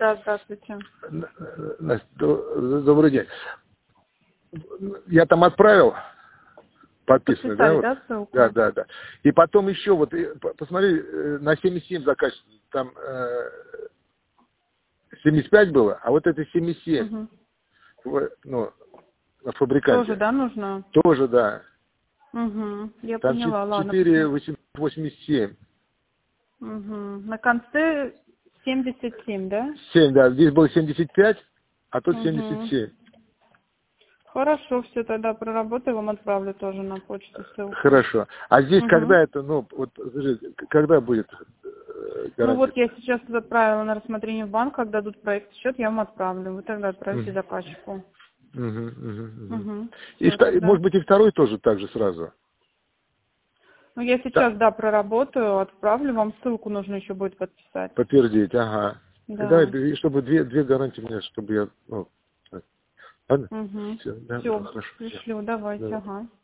Да, здравствуйте. Настя, добрый день. Я там отправил подписанный, да? Подписали, да, ссылку? Да. И потом еще вот, посмотри, на 77 заказ, там 75 было, а вот это 77, ну, на фабриканте. Тоже, да, нужно? Тоже, да. Я Там поняла, ладно. 4887. На конце 77, да? 7, да. Здесь было 75, а тут 77. Хорошо, все, тогда проработаю, вам отправлю тоже на почту ссылку. Хорошо. А здесь когда это, ну, вот, скажи, когда будет гарантия? Ну вот я сейчас отправила на рассмотрение в банк, когда дадут проект счет, я вам отправлю. Вы тогда отправите заказчику. И, может быть, и второй тоже так же сразу? Ну, я сейчас, да, проработаю, отправлю, вам ссылку нужно еще будет подписать. Подтвердить, ага. Да. И чтобы две гарантии мне, чтобы я, ну, ладно? Все, пришлю, давайте, ага.